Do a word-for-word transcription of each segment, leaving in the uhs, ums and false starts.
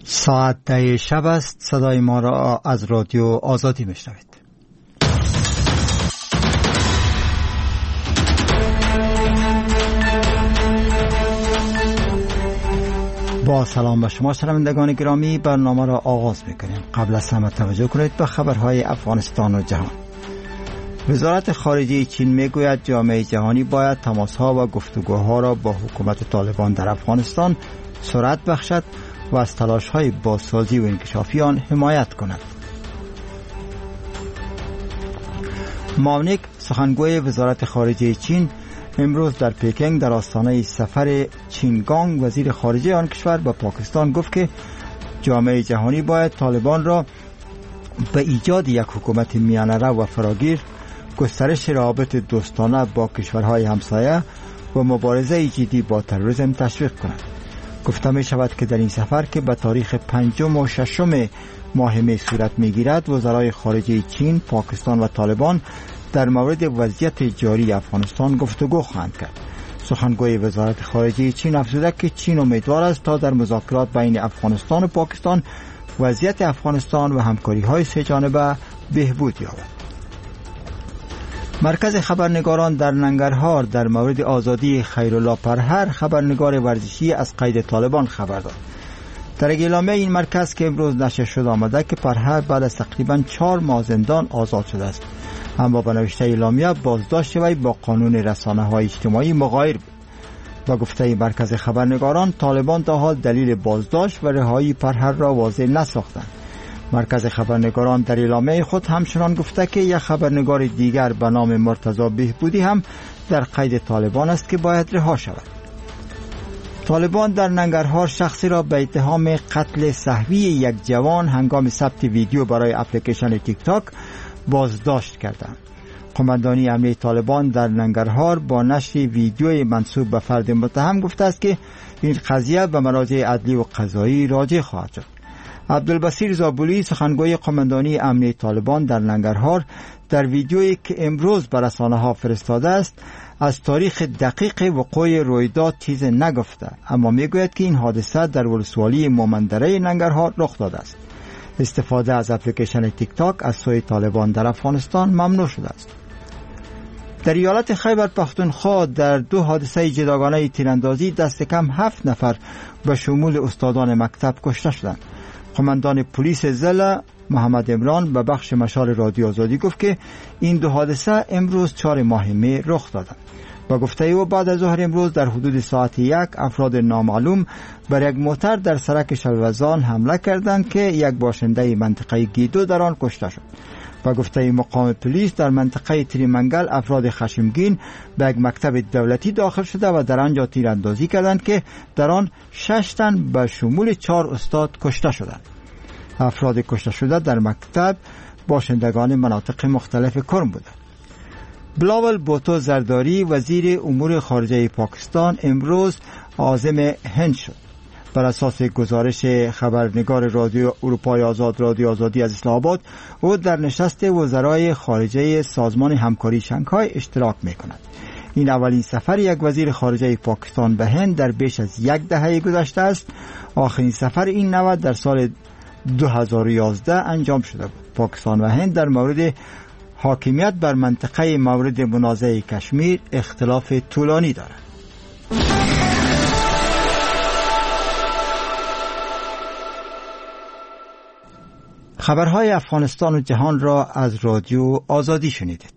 ساعت ده شب است. صدای ما را از رادیو آزادی میشنوید. با سلام به شما شنوندگان گرامی، برنامه را آغاز میکنیم. قبل از همه توجه کنید به خبرهای افغانستان و جهان. وزارت خارجه چین میگوید جامعه جهانی باید تماسها و گفتگوها را با حکومت طالبان در افغانستان سرعت بخشد و از تلاش‌های بازسازی و انکشافی آن حمایت کند. ماونیک، سخنگوی وزارت خارجه چین، امروز در پکینگ در آستانه سفر چینگانگ وزیر خارجه آن کشور به پاکستان گفت که جامعه جهانی باید طالبان را به ایجاد یک حکومت میانه رو و فراگیر، گسترش روابط دوستانه با کشورهای همسایه و مبارزه جدی با تروریسم تشویق کند. گفته می شود که در این سفر که به تاریخ پنجم و ششم ماه می صورت می گیرد، وزرای خارجه چین، پاکستان و طالبان در مورد وضعیت جاری افغانستان گفتگو خواهند کرد. سخنگوی وزارت خارجه چین افزوده که چین امیدوار است تا در مذاکرات بین افغانستان و پاکستان وضعیت افغانستان و همکاری های سه جانبه بهبود یابد. مرکز خبرنگاران در ننگرهار در مورد آزادی خیرالله پرهر، خبرنگار ورزشی، از قید طالبان خبر داد. در اعلامیه این مرکز که امروز نشر شد آمده که پرهر بعد از تقریباً چهار ماه زندان آزاد شده است، اما به نوشته اعلامیه بازداشت وی با قانون رسانه‌های اجتماعی مغایر بود. با گفته مرکز خبرنگاران، طالبان تا حال دلیل بازداشت و رهایی پرهر را واضح نساختند. مرکز خبرنگاران در اعلامیه خود همچنان گفته که یک خبرنگار دیگر به نام مرتضی بهبودی هم در قید طالبان است که باید رها شود. طالبان در ننگرهار شخصی را به اتهام قتل سهوی یک جوان هنگام ثبت ویدیو برای اپلیکیشن تیک تاک بازداشت کردند. قماندانی امنیه طالبان در ننگرهار با نشر ویدیوی منسوب به فرد متهم گفته است که این قضیه به مراجع عدلی و قضایی راجع خواهد شد. عبدالبصیر زابولی، سخنگوی قماندانی امنیه طالبان در ننگرهار، در ویدیویی که امروز به رسانه‌ها فرستاده است از تاریخ دقیق وقوع رویداد چیز نگفته، اما میگوید که این حادثه در ولسوالی مومندره ننگرهار رخ داده است. استفاده از اپلیکیشن تیک تاک از سوی طالبان در افغانستان ممنوع شده است. در ایالت خیبر پختونخوا در دو حادثه جداگانه تیراندازی دست کم هفت نفر به شمول استادان مکتب کشته شدند. قماندان پلیس ضلع محمد عمران به بخش مشال رادیو آزادی گفت که این دو حادثه امروز چهار ماه می رخ دادند. با گفته او بعد از ظهر امروز در حدود ساعت یک افراد نامعلوم بر یک موتر در سرک شلوزان حمله کردند که یک باشنده منطقه گیدو در آن کشته شد. با گفته مقام پلیس در منطقه تریمنگل افراد خشمگین به یک مکتب دولتی داخل شده و در آنجا تیراندازی کردند که در آن شش تن به شمول چهار استاد کشته شدند. افراد کشته شده در مکتب باشندگان مناطق مختلف کرم بودند. بلاول بوتو زرداری، وزیر امور خارجه پاکستان، امروز عازم هند شد. بر اساس گزارش خبرنگار رادیو اروپای آزاد رادیو آزادی از اسلام آباد، او در نشست وزرای خارجه سازمان همکاری شانگهای اشتراک می‌کند. این اولین سفر یک وزیر خارجه پاکستان به هند در بیش از یک دهه گذشته است. آخرین سفر این نوع در سال دو هزار و یازده انجام شده بود. پاکستان و هند در مورد حاکمیت بر منطقه مورد منازعه کشمیر اختلاف طولانی دارند. خبرهای افغانستان و جهان را از رادیو آزادی شنیدید.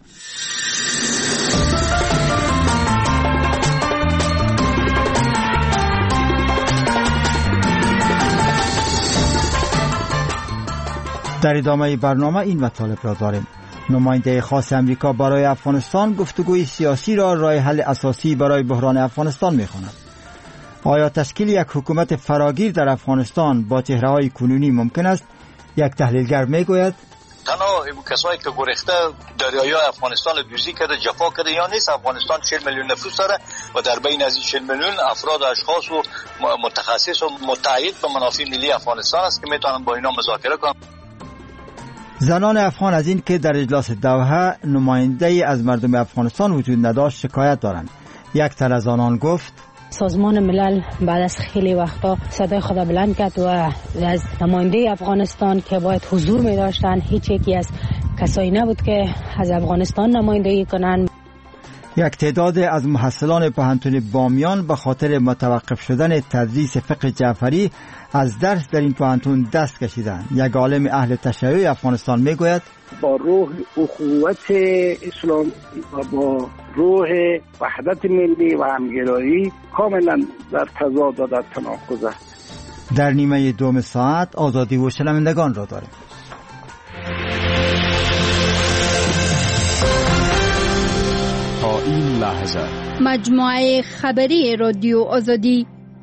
در ادامه برنامه این مطالب را داریم. نماینده خاص امریکا برای افغانستان گفتگوی سیاسی را راه حل اساسی برای بحران افغانستان می‌خواند. آیا تشکیل یک حکومت فراگیر در افغانستان با چهره‌های کنونی ممکن است؟ یک تحلیلگر میگوید تنها کسایی که گریخته دریای افغانستان دوزی کرده، جفا کرده یا نیست. افغانستان چهل میلیون نفوس داره و در بین از این چهل میلیون افراد اشخاص و متخصص و متعهد به منافع ملی افغانستان است که میتونن با اینا مذاکره کنن. زنان افغان از این که در اجلاس دوحه نماینده از مردم افغانستان وجود نداشت شکایت دارند. یک تن از آنان گفت سازمان ملل بعد از خیلی وقتا صدای خود بلند کرد و از نماینده افغانستان که باید حضور می داشتن هیچ یکی از کسایی نبود که از افغانستان نمایندگی کنند. یک تعداد از محصلان پوهنتون بامیان به خاطر متوقف شدن تدریس فقه جعفری از درس در این پوهنتون دست کشیدند. یک عالم اهل تشیع افغانستان میگوید با روح اخوت اسلام و با روح وحدت ملی و همگرایی کاملا در تضاد و در تناقض است. در نیمه دوم ساعت آزادی و شنوندگان را داریم. تا این لحظه مجموعه خبری رادیو آزادی.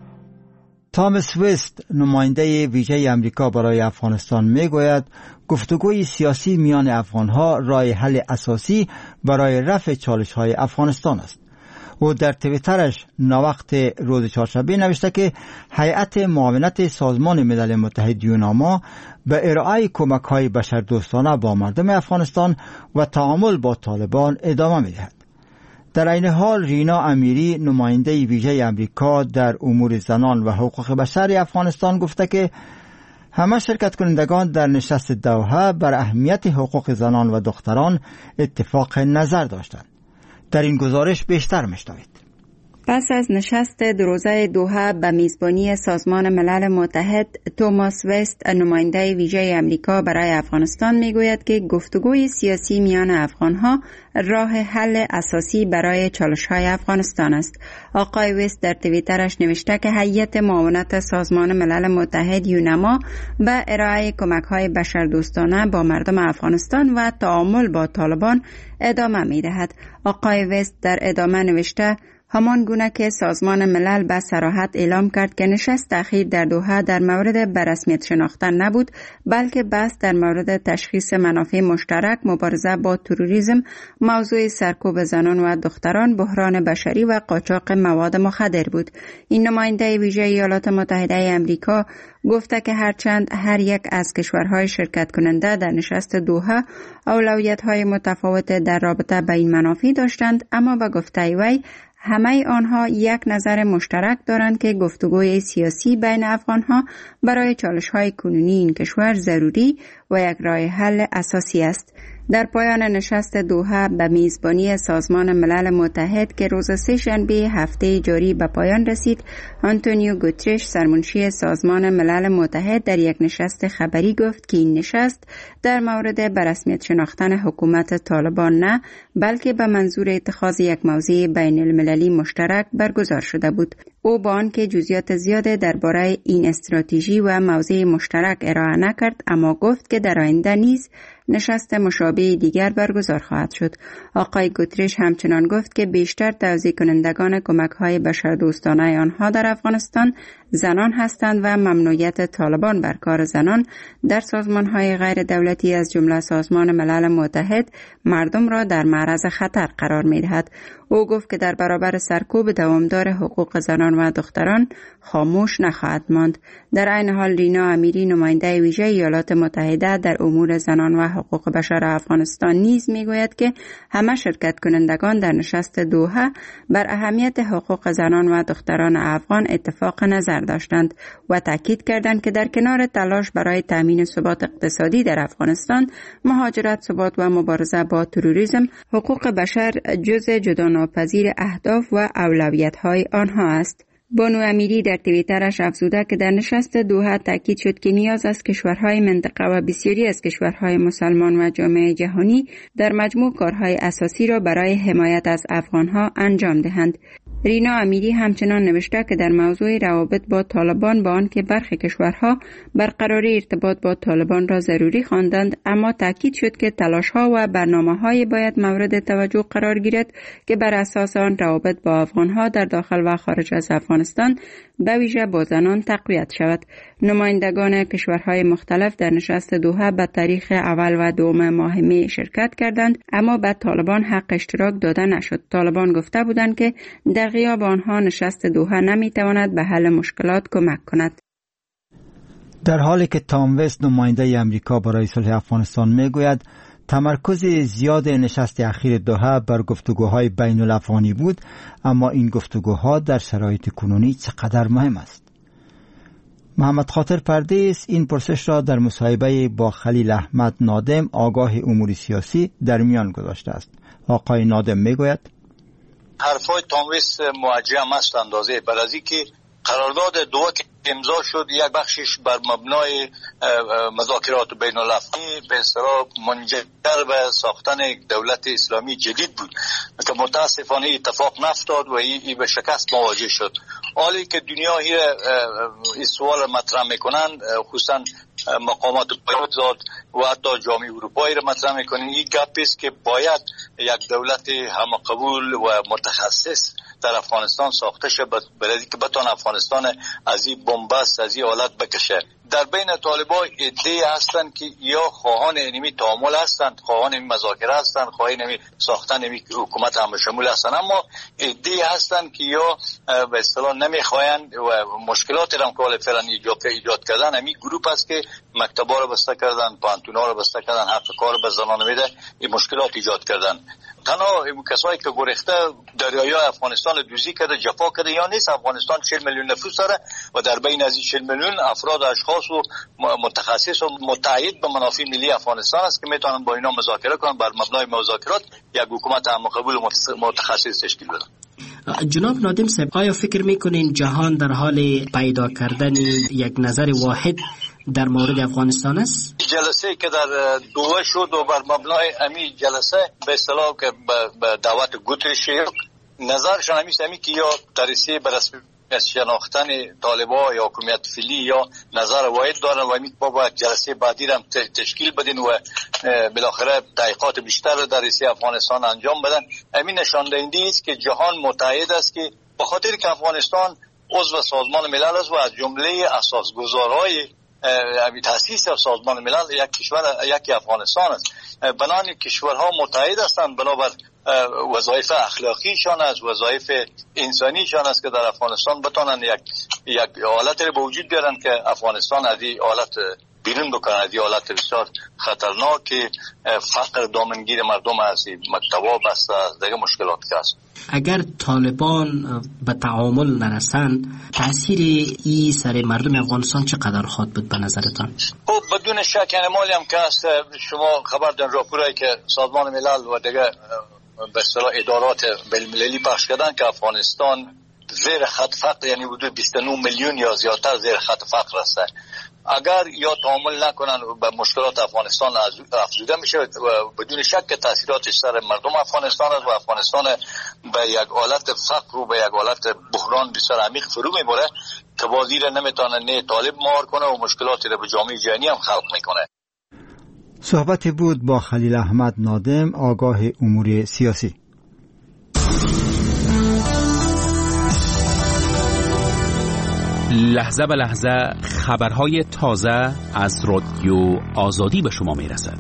تامس وست نماینده ویژه امریکا برای افغانستان میگوید گفتگوی سیاسی میان افغانها راه حل اساسی برای رفع چالش‌های افغانستان است. او در توییترش ناوقت روز چهارشنبه نوشته که هیئت معاونت سازمان ملل متحد یوناما به ارائه کمک‌های بشردوستانه با مردم افغانستان و تعامل با طالبان ادامه می‌دهد. در این حال رینا امیری نماینده ویژه امریکا در امور زنان و حقوق بشر افغانستان گفته که همه شرکت کنندگان در نشست دوحه بر اهمیت حقوق زنان و دختران اتفاق نظر داشتند. در این گزارش بیشتر میشنوید. پس از نشست دو روزه دوحه به میزبانی سازمان ملل متحد، توماس وست نماینده ویژه امریکا برای افغانستان میگوید که گفتگوی سیاسی میان افغانها راه حل اساسی برای چالش‌های افغانستان است. آقای وست در توییترش نوشته که هیئت معاونت سازمان ملل متحد یونما به ارائه کمک‌های بشردوستانه با مردم افغانستان و تعامل با طالبان ادامه می‌دهد. آقای وست در ادامه نوشته همان گونه که سازمان ملل به صراحت اعلام کرد که نشست اخیر در دوحه در مورد به رسمیت شناختن نبود، بلکه بحث در مورد تشخیص منافع مشترک، مبارزه با تروریسم، موضوع سرکوب زنان و دختران، بحران بشری و قاچاق مواد مخدر بود. این نماینده ویژه ایالات متحده آمریکا گفته که هرچند هر یک از کشورهای شرکت کننده در نشست دوحه اولویت‌های متفاوت در رابطه با این منافع داشتند، اما به گفته وی همه آنها یک نظر مشترک دارند که گفتگوی سیاسی بین افغانها برای چالش‌های کنونی این کشور ضروری و یک راه حل اساسی است. در پایان نشست دوحه به میزبانی سازمان ملل متحد که روز سه شنبه هفته جاری به پایان رسید، آنتونیو گوترش سرمنشی سازمان ملل متحد در یک نشست خبری گفت که این نشست در مورد به رسمیت شناختن حکومت طالبان نه، بلکه به منظور اتخاذ یک موضوع بین المللی مشترک برگزار شده بود. او با آنکه جزئیات زیاده درباره این استراتژی و موضوع مشترک ارائه نکرد، اما گفت که در آینده نیز نشست مشابه دیگر برگزار خواهد شد. آقای گوترش همچنان گفت که بیشتر توزیع کنندگان کمک‌های بشردوستانه آنها در افغانستان زنان هستند و ممنوعیت طالبان بر کار زنان در سازمان‌های غیر دولتی از جمله سازمان ملل متحد مردم را در معرض خطر قرار می‌دهد. او گفت که در برابر سرکوب دوامدار حقوق زنان و دختران خاموش نخواهد ماند. در عین حال رینا امیری نماینده ویژه ایالات متحده در امور زنان و حقوق بشر افغانستان نیز میگوید که همه شرکت کنندگان در نشست دوحه بر اهمیت حقوق زنان و دختران افغان اتفاق نظر داشتند و تاکید کردند که در کنار تلاش برای تامین ثبات اقتصادی در افغانستان، مهاجرت، ثبات و مبارزه با تروریسم، حقوق بشر جزء جداناپذیر اهداف و اولویت‌های آنها است. بانو امیری در توییترش افزوده که در نشست دوحه تاکید شد که نیاز است کشورهای منطقه و بسیاری از کشورهای مسلمان و جامعه جهانی در مجموع کارهای اساسی را برای حمایت از افغانها انجام دهند. رینا امیری همچنان نوشته که در موضوع روابط با طالبان با آنکه برخی کشورها برقراری ارتباط با طالبان را ضروری خواندند، اما تاکید شد که تلاش‌ها و برنامه‌های باید مورد توجه قرار گیرد که بر اساس آن روابط با افغانها در داخل و خارج از افغانستان به ویژه با زنان تقویت شود. نمایندگان کشورهای مختلف در نشست دوحه به تاریخ اول و دوم ماه می شرکت کردند، اما به طالبان حق اشتراک داده نشد. طالبان گفته بودند که در غیاب آنها نشست دوحه نمیتواند به حل مشکلات کمک کند. در حالی که تام وست نماینده امریکا برای صلح افغانستان میگوید تمرکز زیاد نشست اخیر دوحه بر گفتگوهای بین الافغانی بود، اما این گفتگوها در شرایط کنونی چقدر مهم است؟ محمد خاطر پردیس این پرسش را در مصاحبه با خلیل احمد نادم آگاه امور سیاسی در میان گذاشته است. آقای نادم میگوید حرفای تامویس موجه است اندازه بر از اینکه قرارداد دوحه که امضا شد یک بخشش بر مبنای مذاکرات بین الافغانی به اصطلاح منجر به ساختن دولت اسلامی جدید بود که متاسفانه اتفاق نفتاد و این به شکست مواجه شد. حالی که دنیا این سوال مطرح میکنن، خصوصا مقامات پایدار و حتی جامعه اروپایی را مطرح میکنن، این گپ است که باید یک دولت همقبول و متخصص در افغانستان ساخته شد برای اینکه بتونه افغانستان از این بنبست، از این حالت بکشه. در بین طالبان ایده هستند که یا خواهان اینمی تعامل هستند، خواهان اینمی مذاکره هستند، خواهان اینمی ساختن اینمی حکومت همشمول هستند، اما ایده هستند که یا به اصطلاح نمیخواهند و مشکلات را که فعلا ایجاد کردن. همین گروه است که مکتبا رو بسته کردن، پانتونا رو بسته کردن، حق کار به زنان میده، این مشکلات ایجاد کردن. تنها کسایی که گریخته دریای افغانستان دوزی کرده، جفا کرده یا نیست. افغانستان چهل میلیون نفوس داره و در بین از این چهل میلیون افراد اشخاص و متخصص و متعهد به منافع ملی افغانستان است که میتونن با اینا مذاکره کنن، بر مبنای مذاکرات یک حکومت همقبول و متخصص تشکیل بدن. جناب نادم صاحب، آیا فکر میکنین جهان در حال پیدا کردن یک نظر واحد در مورد افغانستان است؟ جلسه که در دوحه شد و بر مبنای امی جلسه به اصطلاح که به دعوت گوترش نظرشان همیست همی که یا درسی به رسمی از شناختن طالبان یا حکومت فعلی یا نظر واحد دارن و همی با باید جلسه بعدی هم تشکیل بدین و بالاخره تحقیقات بیشتر در رسی افغانستان انجام بدن. همین نشان دهنده است که جهان متحد است که به خاطر که افغانستان عضو سازمان ملل است و از جمله اساسگذارهای تاسیس سازمان ملل یک کشور یکی افغانستان است. بنان کشورها متحد هستند بنابر وظایف اخلاقیشان است، وظایف انسانیشان است که در افغانستان بتونن یک یک حالت رو به وجود بیارن که افغانستان از این حالت بیرون بکنن، از این حالت بسیار خطرناک که فقر دامنگیر مردم است، مکتبا بسته است، دیگه مشکلات هست. اگر طالبان به تعامل نرسند، تاثیر این سر مردم افغانستان چقدر خواهد بود به نظرتان؟ خب بدون شک انمالی هم که است. شما خبر دارین راپورایی که سازمان ملل و دیگه به اصطلاح ادارات بین‌المللی پخش کردن که افغانستان زیر خط فقر، یعنی حدود بیست و نه میلیون یا زیادتر زیر خط فقر است. اگر یا تعامل نکنن به مشکلات افغانستان افزوده میشه و بدون شک که تاثیراتش سر مردم افغانستان است و افغانستان به یک حالت فقر و به یک حالت بحران بسیار عمیق فرو میبره که بازی را نمیتونه نه طالب مهار کنه و مشکلاتی را به جامعه جهانی هم خلق میکنه. صحبت بود با خلیل احمد نادم آگاه امور سیاسی. لحظه به لحظه خبرهای تازه از رادیو آزادی به شما میرسد.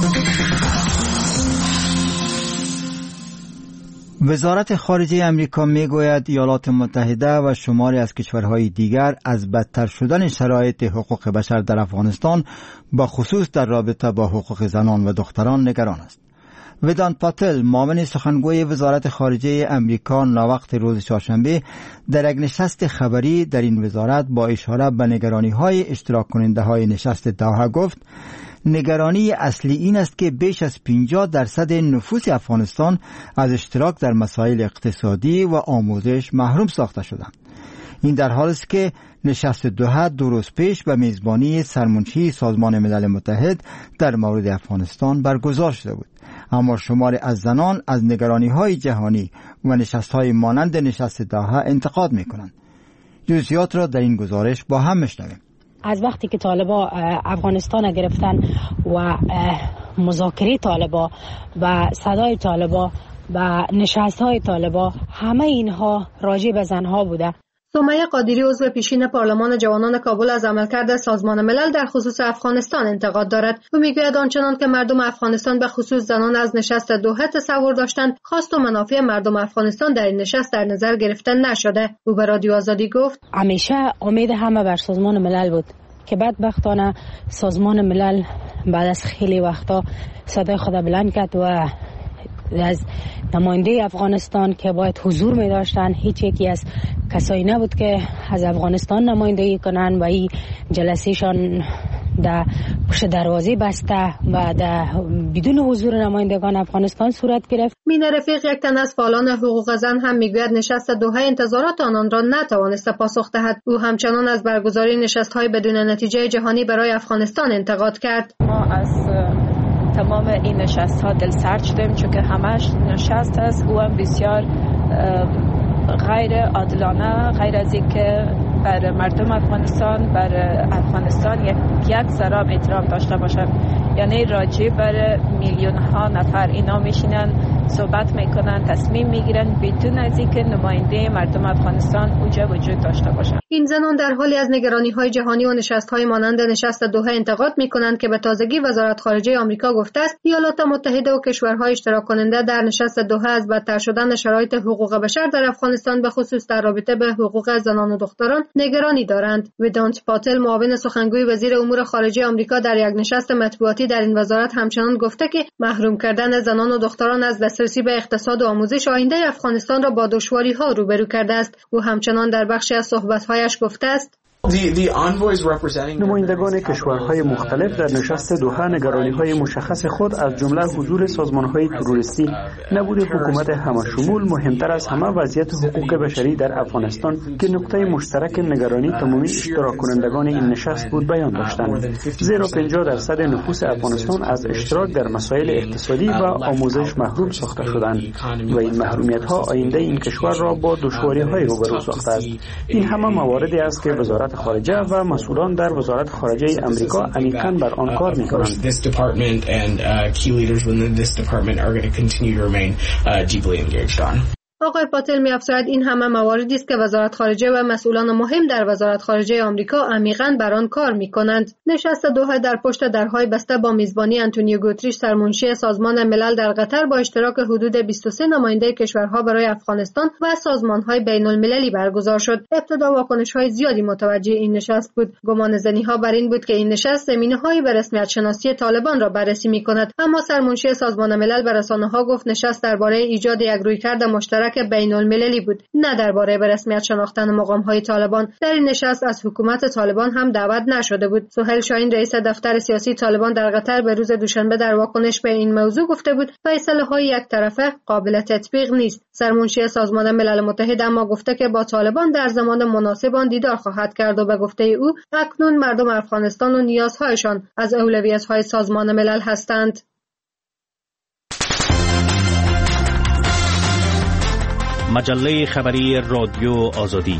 وزارت خارجه امریکا میگوید ایالات متحده و شماری از کشورهای دیگر از بدتر شدن شرایط حقوق بشر در افغانستان با خصوص در رابطه با حقوق زنان و دختران نگران است. ودانت پاتل، معاون سخنگوی وزارت خارجه امریکا، ناوقت روز چهارشنبه در یک نشست خبری در این وزارت با اشاره به نگرانی‌های اشتراک کننده‌های نشست دوحه گفت نگرانی اصلی این است که بیش از پنجاه درصد نفوس افغانستان از اشتراک در مسائل اقتصادی و آموزش محروم ساخته شدند. این در حالی است که نشست دوحه دو روز پیش به میزبانی سرمنشی سازمان ملل متحد در مورد افغانستان برگزار شده بود. اما شماری از زنان از نگرانی‌های جهانی و نشست‌های مانند نشست دوحه انتقاد می‌کنند. جزئیات را در این گزارش با هم می‌شنویم. از وقتی که طالبا افغانستان گرفتن و مذاکره طالبا و صدای طالبا و نشست‌های طالبا، همه اینها راجع به زنها بوده. سمیه قادری عضو پیشین پارلمان جوانان کابل از عملکرد سازمان ملل در خصوص افغانستان انتقاد دارد. او میگوید آنچنان که مردم افغانستان به خصوص زنان از نشست دوحه تصور داشتند، خواست و منافع مردم افغانستان در این نشست در نظر گرفته نشده. او به رادیو آزادی گفت همیشه امید همه بر سازمان ملل بود که بدبختانه سازمان ملل بعد از خیلی وقتا صدای خود بلند کرد و از نماینده افغانستان که باید حضور می داشتن هیچ یکی از کسایی نبود که از افغانستان نمایندگی کنن و این جلسهشان در پشت دروازه بسته و در بدون حضور نمایندگان افغانستان صورت گرفت. مین رفیق، یک تن از فعالان حقوق زن، هم میگوید نشست دوحه انتظارات آنان را نتوانسته پاسخ دهد. او همچنان از برگزاری نشست‌های بدون نتیجه جهانی برای افغانستان انتقاد کرد. ما از تمام این نشست ها دل سرد شدیم چون که همش نشست است او هم بسیار غیر عادلانه، غیر از اینکه بر مردم افغانستان بر افغانستان یک یک ذره احترام داشته باشند. یعنی راجع بر میلیون ها نفر اینا میشینن صحبت میکنن، تصمیم میگیرن بدون از اینکه نماینده مردم افغانستان اونجا وجود داشته باشند. این زنان در حالی از نگرانی های جهانی و نشست های مانند نشست دوحه انتقاد میکنند که به تازگی وزارت خارجه آمریکا گفته است ایالات متحده و کشورهای اشتراک کننده در نشست دوحه از بدتر شدن شرایط حقوق بشر در افغانستان به خصوص در رابطه به حقوق زنان و دختران نگرانی دارند. ویدانت پاتل، معاون سخنگوی وزیر امور خارجه آمریکا، در یک نشست مطبوعاتی در این وزارت همچنان گفته که محروم کردن زنان و دختران از دسترسی به اقتصاد و آموزش آینده افغانستان را با دشواری‌ها روبرو کرده است. او همچنان در بخشی از صحبت‌هایش گفته است: نمایندگان کشورهای مختلف در نشست دوحه نگرانی‌های مشخص خود از جمله حضور سازمان‌های تروریستی، نبود حکومت همه‌شمول، مهمتر از همه وضعیت حقوق بشری در افغانستان که نقطه مشترک نگرانی تمامی اشتراک کنندگان این نشست بود بیان داشتند. زیرا پنجاه درصد نفوس افغانستان از اشتراک در مسائل اقتصادی و آموزش محروم ساخته شدند و این محرومیت‌ها آینده این کشور را با دشواری‌های روبرو ساخته است. این همه مواردی است که وزارت خارجه و مسئولان در وزارت خارجه امریکا عمیقاً بر آن کار می‌کنند. آقای پاتل می‌افزاید این همه مواردی است که وزارت خارجه و مسئولان مهم در وزارت خارجه آمریکا عمیقاً بر آن کار می‌کنند. نشست دوحه در پشت درهای بسته با میزبانی آنتونیو گوتریش، سرمنشی سازمان ملل در قطر، با اشتراک حدود بیست و سه نماینده کشورها برای افغانستان و سازمان‌های بین‌المللی برگزار شد. ابتدا واکنش‌های زیادی متوجه این نشست بود. گمانه‌زنی‌ها بر این بود که این نشست زمینه‌هایی به رسمیت شناسی طالبان را بررسی می‌کند، اما سرمنشی سازمان ملل به رسانه‌ها گفت نشست درباره ایجاد یک رویکرد مشترک که بین المللی بود، نه درباره به رسمیت شناختن مقام‌های طالبان. در این نشست از حکومت طالبان هم دعوت نشده بود. سهیل شاهین، رئیس دفتر سیاسی طالبان در قطر، به روز دوشنبه در واکنش به این موضوع گفته بود فیصله‌های یک طرفه قابل تطبیق نیست. سرمنشی سازمان ملل متحد اما گفته که با طالبان در زمان مناسب آن دیدار خواهد کرد و به گفته او اکنون مردم افغانستان و نیازهایشان از اولویت‌های سازمان ملل هستند. مجله خبری رادیو آزادی.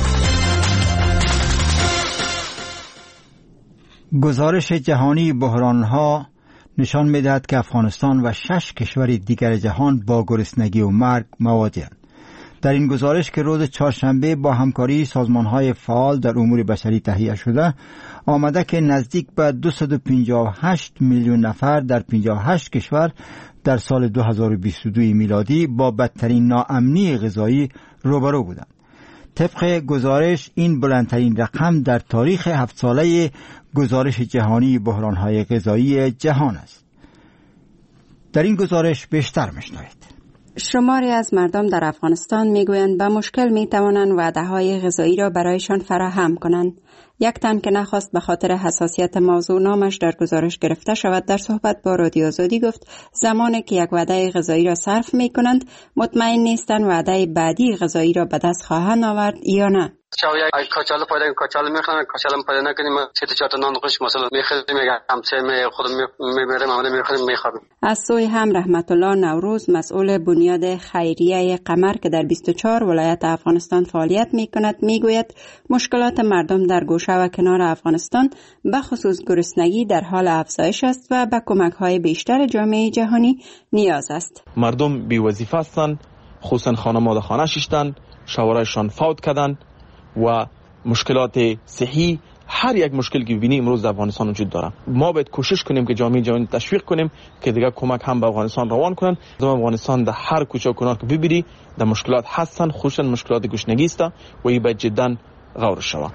گزارش جهانی بحران‌ها نشان می‌دهد که افغانستان و شش کشور دیگر جهان با گرسنگی و مرگ مواجه‌اند. در این گزارش که روز چهارشنبه با همکاری سازمان‌های فعال در امور بشری تهیه شده، آمده که نزدیک به دویست و پنجاه و هشت میلیون نفر در پنجاه و هشت کشور در سال دو هزار و بیست و دو میلادی با بدترین ناامنی غذایی روبرو بودند. طبق گزارش این بلندترین رقم در تاریخ هفت ساله گزارش جهانی بحران‌های غذایی جهان است. در این گزارش بیشتر می‌شنوید. شماری از مردم در افغانستان میگویند به مشکل میتوانند وعده‌های غذایی را برایشان فراهم کنند. یک تن که نخواست به خاطر حساسیت موضوع نامش در گزارش گرفته شود، در صحبت با رادیو آزادی گفت زمانی که یک وعده غذایی را صرف میکنند مطمئن نیستند وعده بعدی غذایی را به دست خواهند آورد یا نه. چاوی ای کاچاله پیدا کاچاله میخوام کاچاله پیدا نکنیم سه تا چهار تا نان خوش مثلا میخریم میگم همسایه می خودم میبرم معامله میخریم میخوام. از سوی هم رحمت الله نوروز، مسئول بنیاد خیریه قمر که در بیست و چهار ولایت افغانستان فعالیت میکند، میگوید مشکلات مردم در گوشه و کنار افغانستان به خصوص گرسنگی در حال افزایش است و به کمک‌های بیشتر جامعه جهانی نیاز است. مردم بی وظیفه هستند، خصوصا خانواده خانه شدند، شوهرشان فوت کردند و مشکلات صحی، هر یک مشکل که ببینیم امروز در افغانستان وجود داره. ما باید کوشش کنیم که جامعه جهانی تشویق کنیم که دیگه کمک هم به افغانستان روان کنن. در افغانستان در هر کوچه و کنار که ببینی در مشکلات هستن، خصوصا مشکلات گشنگی است و این باید جدا غور شود.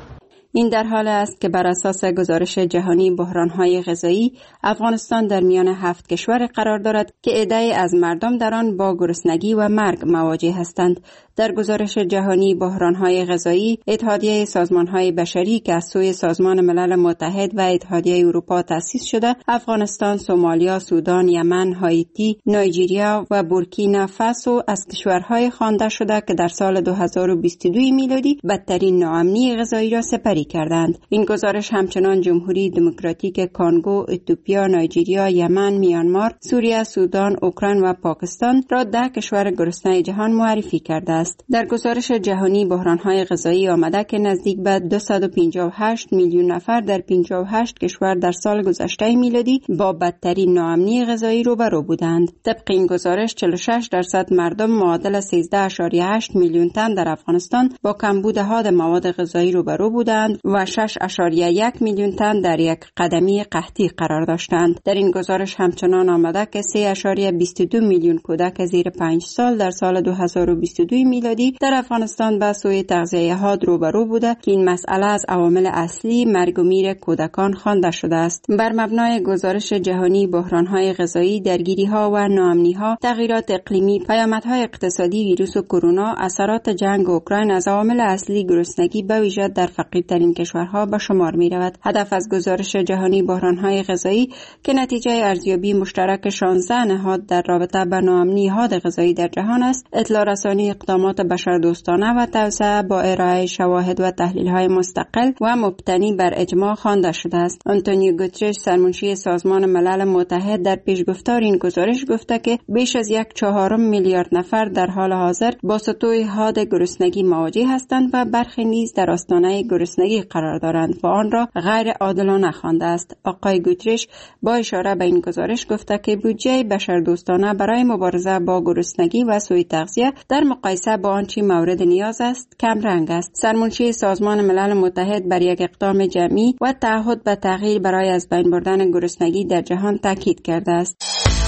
این در حال است که بر اساس گزارش جهانی بحران‌های غذایی افغانستان در میان هفت کشور قرار دارد که عده‌ای از مردم در آن با گرسنگی و مرگ مواجه هستند. در گزارش جهانی بحران‌های غذایی اتحادیه سازمان‌های بشری که از سوی سازمان ملل متحد و اتحادیه اروپا تأسیس شده، افغانستان، سومالیا، سودان، یمن، هایتی، نایجریا و بورکینا فاسو از کشورهای خوانده شده که در سال دو هزار و بیست و دو میلادی بدترین ناامنی غذایی را سپری کردند. این گزارش همچنان جمهوری دموکراتیک کانگو، اتیوپیا، نایجریا، یمن، میانمار، سوریه، سودان، اوکراین و پاکستان را ده کشور گرسنه جهان معرفی کرده است. در گزارش جهانی بحران‌های غذایی آمده که نزدیک به دویست و پنجاه و هشت میلیون نفر در پنجاه و هشت کشور در سال گذشته میلادی با بدترین ناامنی غذایی روبرو بودند. طبق این گزارش چهل و شش درصد مردم معادل سیزده ممیز هشت میلیون تن در افغانستان با کمبود حاد مواد غذایی روبرو بودند و شش ممیز یک میلیون تن در یک قدمی قحطی قرار داشتند. در این گزارش همچنان آمده که سه ممیز بیست و دو میلیون کودک زیر پنج سال در سال دو هزار و بیست و دو میلادی در افغانستان به سوی تغذیه حاد روبرو بوده که این مسئله از عوامل اصلی مرگ و میر کودکان خوانده شده است. بر مبنای گزارش جهانی بحران‌های غذایی، درگیری‌ها و ناامنی‌ها، تغییرات اقلیمی، پیامدهای اقتصادی ویروس کرونا، اثرات جنگ اوکراین از عوامل اصلی گرسنگی به ویژه در فقیرترین کشورها به شمار می‌رود. هدف از گزارش جهانی بحران‌های غذایی که نتیجه ارزیابی مشترک شانزده نهاد در رابطه با ناامنی حاد غذایی در جهان است، اطلاع رسانی اقدامات بشردوستانه و توسعه با ارائه شواهد و تحلیل‌های مستقل و مبتنی بر اجماع خوانده شده است. آنتونیو گوترش، سرمنشی سازمان ملل متحد، در پیشگفتار این گزارش گفته که بیش از یک چهارم میلیارد نفر در حال حاضر با سطوح حاد گرسنگی مواجه هستند و برخی نیز در آستانه گرسنگی قرار دارند و آن را غیر عادلانه خوانده است. آقای گوترش با اشاره به این گزارش گفته که بودجه بشردوستانه برای مبارزه با گرسنگی و سوء تغذیه در مقایسه با آنچه مورد نیاز است کم رنگ است. سرمنشی سازمان ملل متحد بر یک اقدام جمعی و تعهد به تغییر برای از بین بردن گرسنگی در جهان تاکید کرده است.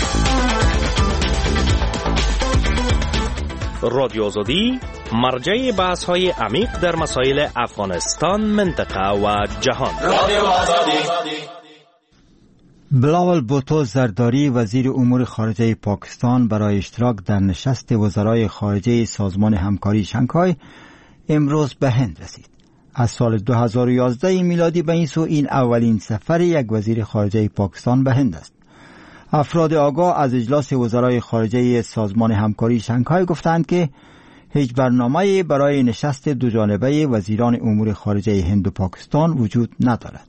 رادیو آزادی مرجع بحث های عمیق در مسائل افغانستان، منطقه و جهان. رادیو آزادی. بلاول بوتو زرداری، وزیر امور خارجه پاکستان، برای اشتراک در نشست وزرای خارجه سازمان همکاری شانگهای امروز به هند رسید. از سال دو هزار و یازده میلادی به این سو این اولین سفر یک وزیر خارجه پاکستان به هند است. افراد آگاه از اجلاس وزرای خارجه سازمان همکاری شانگهای گفتند که هیچ برنامه‌ای برای نشست دو جانبه وزیران امور خارجه هند و پاکستان وجود ندارد.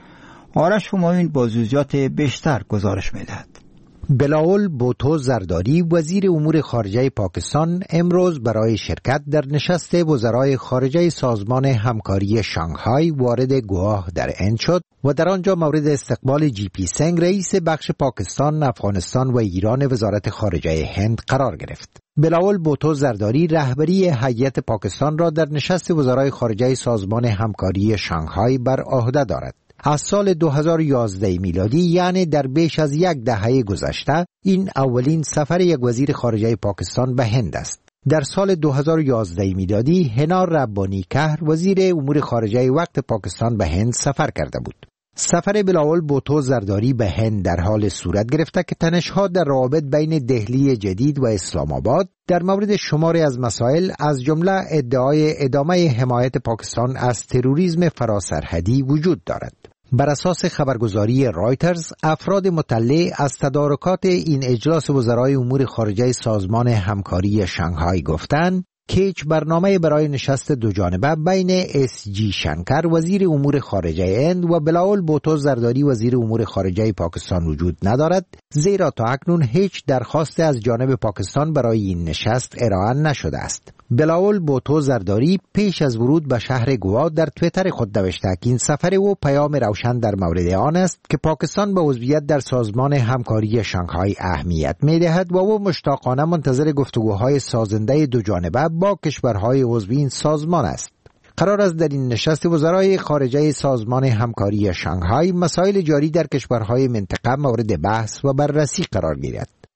آرش همایون با جزئیات بیشتر گزارش می‌دهد. بلاول بوتو زرداری، وزیر امور خارجه پاکستان، امروز برای شرکت در نشست وزرای خارجه سازمان همکاری شانگهای وارد گواه در هند شد و در آنجا مورد استقبال جی پی سنگ، رئیس بخش پاکستان، افغانستان و ایران وزارت خارجه هند قرار گرفت. بلاول بوتو زرداری رهبری هیئت پاکستان را در نشست وزرای خارجه سازمان همکاری شانگهای بر عهده دارد. از سال دو هزار و یازده میلادی، یعنی در بیش از یک دهه گذشته، این اولین سفر یک وزیر خارجه پاکستان به هند است. در سال دو هزار و یازده میلادی هنا ربانی کهر، وزیر امور خارجه وقت پاکستان، به هند سفر کرده بود. سفر بلاول بوتو زرداری به هند در حال صورت گرفته که تنش‌ها در روابط بین دهلی جدید و اسلام آباد در مورد شماری از مسائل، از جمله ادعای ادامه حمایت پاکستان از تروریسم فراسرحدی وجود دارد. بر اساس خبرگزاری رایترز، افراد مطلع از تدارکات این اجلاس وزرای امور خارجه سازمان همکاری شانگهای گفتند که هیچ برنامه برای نشست دو جانبه بین اس جی شنکر، وزیر امور خارجه هند، و بلاول بوتو زرداری، وزیر امور خارجه پاکستان وجود ندارد، زیرا تا اکنون هیچ درخواست از جانب پاکستان برای این نشست ارائه نشده است. بلاول بوتو زرداری پیش از ورود به شهر گوا در تویتر خود نوشته که این سفر او پیام روشن در مورد آن است که پاکستان به عضویت در سازمان همکاری شانگهای اهمیت می‌دهد و او مشتاقانه منتظر گفتگوهای سازنده دو جانبه با کشورهای عضو این سازمان است. قرار است در این نشست وزرای خارجه سازمان همکاری شانگهای مسائل جاری در کشورهای منطقه مورد بحث و بررسی قرار گیرد.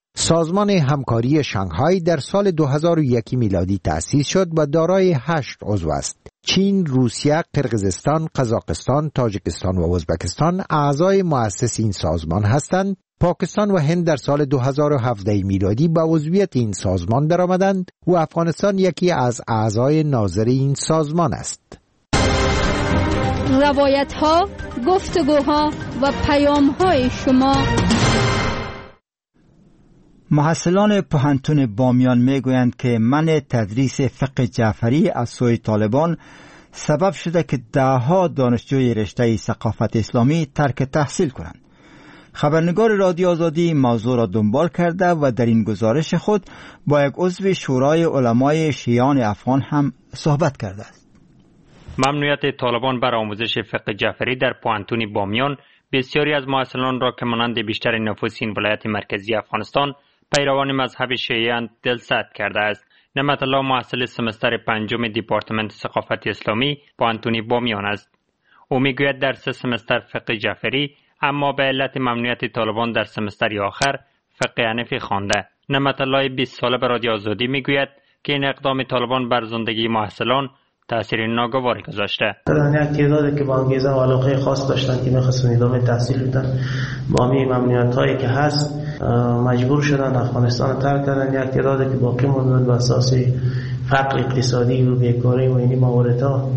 سازمان همکاری شانگهای در سال دو هزار و یک میلادی تأسیس شد و دارای هشت عضو است. چین، روسیه، قرقیزستان، قزاقستان، تاجیکستان و ازبکستان اعضای مؤسس این سازمان هستند. پاکستان و هند در سال دو هزار و هفده میلادی به عضویت این سازمان درآمدند و افغانستان یکی از اعضای ناظر این سازمان است. روایت ها، گفتگوها و پیام های شما. محصلان پوهنتون بامیان میگویند که منع تدریس فقه جعفری از سوی طالبان سبب شده که دهها دانشجوی رشته ثقافت اسلامی ترک تحصیل کنند. خبرنگار رادیو آزادی موضوع را دنبال کرده و در این گزارش خود با یک عضو شورای علمای شیعیان افغان هم صحبت کرده است. ممنوعیت طالبان بر آموزش فقه جعفری در پوهنتون بامیان بسیاری از محصلان را که مانند بیشتر نفوس این ولایت مرکزی افغانستان پیروان مذهب شیعیان دلسرد کرده است. نعمت الله محصل سمستر پنجم دیپارتمنت ثقافت اسلامی پوهنتون بامیان است. او میگوید در سه سمستر فقه جعفری اما به علت ممنوعیت طالبان در سمستر آخر فقه حنفی خوانده. نعمت الله بیست ساله به رادیو آزادی میگوید که این اقدام طالبان بر زندگی محصلان تأثیر ناگواری گذاشته. در یک تعدادی که با انگیزه و علاقه خاص داشتن که می‌خواستن ادامه تحصیل بدن، با همین ممنوعیت‌هایی که هست مجبور شدن افغانستان ترک کردن. یک تعدادی که باقی موندن به اساس فقر اقتصادی و بیکاری و این مواردها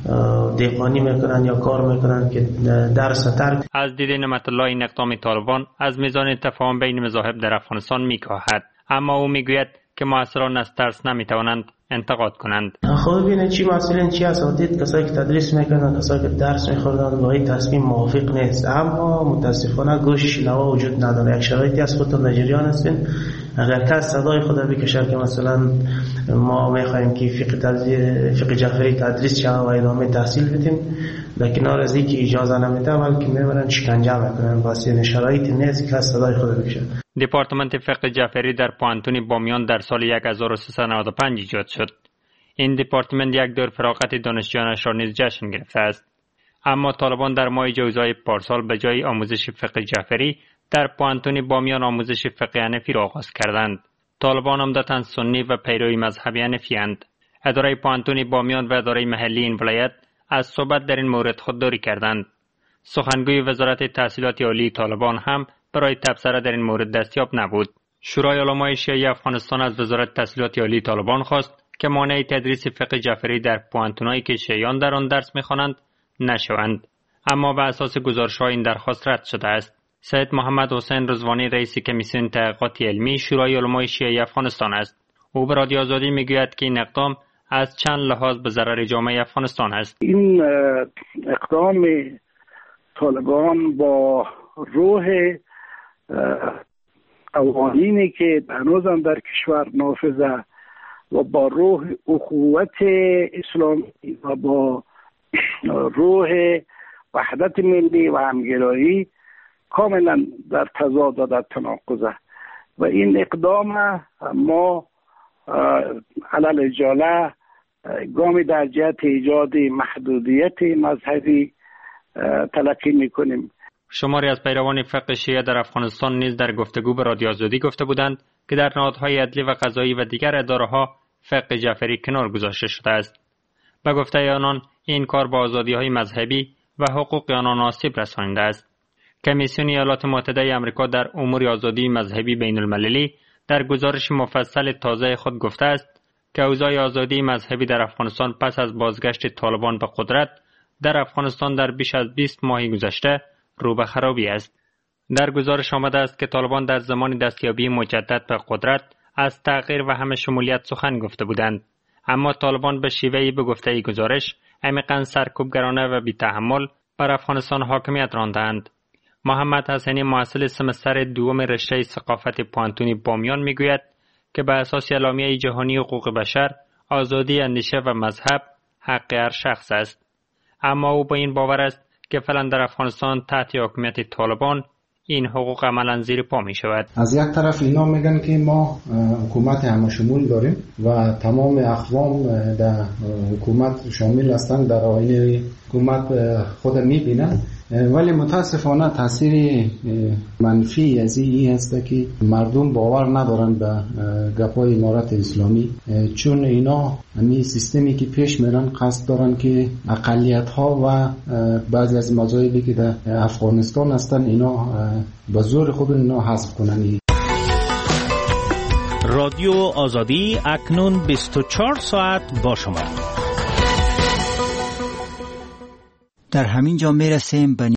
دهقانی میکنن یا کار میکنن که درس ترک. از دید نعمت الله این اقدام طالبان از میزان تفاهم بین مذاهب در افغانستان میکاهد، اما او میگوید که محصلان از ترس نمیتوانند انتقاد کنند. خب ببینید چی مسئولین چی اساتید کسایی که تدریس میکنن، کسایی که درس میخوردن با این تصمیم موافق نیست، اما متاسفانه گوش شنوا وجود نداره. یک شرایطی از خودتون در جریان هستین، اگر کس صدای خود بکشه که مثلا ما میخوایم که فقه تدریس فقه جعفری تدریس شود و ادامه تحصیل بدیم، در کنار از اینکه اجازه نمیده بلکه میبرن شکنجه میکنن. واسه شرایطی نیست که صدای خود بکشه. دپارتمنت فقه جعفری در پوهنتون بامیان در سال هزار و سیصد و نود و پنج ایجاد شد. این دپارتمنت یک دور فراغت دانشجویانش را نیز جشن گرفته است. اما طالبان در ماه جوزای پارسال به جای آموزش فقه جعفری در پوهنتون بامیان آموزش فقه حنفی را آغاز کردند. طالبان عمدتاً سنی و پیروی مذهب حنفی اند. اداره پوهنتون بامیان و اداره محلی این ولایت از صحبت در این مورد خودداری کردند. سخنگوی وزارت تحصیلات عالی طالبان هم برای تبصره در این مورد دستیاب نبود. شورای علمای شیعه افغانستان از وزارت تحصیلات عالی طالبان خواست که مانع تدریس فقه جعفری در پوهنتونایی که شیعیان در آن درس می‌خوانند نشوند، اما به اساس گزارش‌ها این درخواست رد شده است. سید محمد حسین رضوانی رئیس کمیسیون تحقیقات علمی شورای علمای شیعه افغانستان است. او به رادیو آزادی میگوید که این اقدام از چند لحاظ به ضرر جامعه افغانستان است. این اقدام طالبان با روح قوانینی که هنوزم در کشور نافذه و با روح اخوت اسلامی و با روح وحدت ملی و همگرایی کاملا در تضاد و در تناقضه و این اقدام ما علل اجاله گامی در جهت ایجاد محدودیت مذهبی تلقی میکنیم. شماری از پیروان فقه شیعه در افغانستان نیز در گفتگو به رادیو آزادی گفته بودند که در نهادهای عدلی و قضایی و دیگر اداره‌ها فقه جعفری کنار گذاشته شده است. به گفته آنان این کار با آزادی‌های مذهبی و حقوق آنان آسیب رسانیده است. کمیسیون ایالات متحده آمریکا در امور آزادی مذهبی بین المللی در گزارش مفصل تازه خود گفته است که اوضاع آزادی مذهبی در افغانستان پس از بازگشت طالبان به قدرت در افغانستان در بیش از بیست ماه گذشته رو به خرابی است. در گزارش آمده است که طالبان در زمان دستیابی مجدد به قدرت از تغییر و همه شمولیت سخن گفته بودند، اما طالبان به شیوهی به گفته گزارش عمیقاً سرکوبگرانه و بی‌تحمل بر افغانستان حاکمیت راندند. محمد حسینی محصل سمستر دوم رشته ثقافت پوهنتون بامیان میگوید که به اساس اعلامیه جهانی حقوق بشر آزادی اندیشه و مذهب حق هر شخص است، اما او به این باور است که فعلا در افغانستان تحت حاکمیت طالبان این حقوق عملاً زیر پا می شود. از یک طرف اینا میگن که ما حکومت همشمول داریم و تمام اقوام در حکومت شامل هستند، در آینه حکومت خود میبینن، ولی متاسفانه تاثیر منفی از این است که مردم باور ندارن به گپای امارت اسلامی، چون اینا همین سیستمی که پیش میرن قصد دارن که اقلیت ها و بعضی از مذاهبی که در افغانستان هستن اینا به زور خود اینا حذف کنن. رادیو آزادی اکنون بیست و چهار ساعت با شما. در همین جا میرسیم به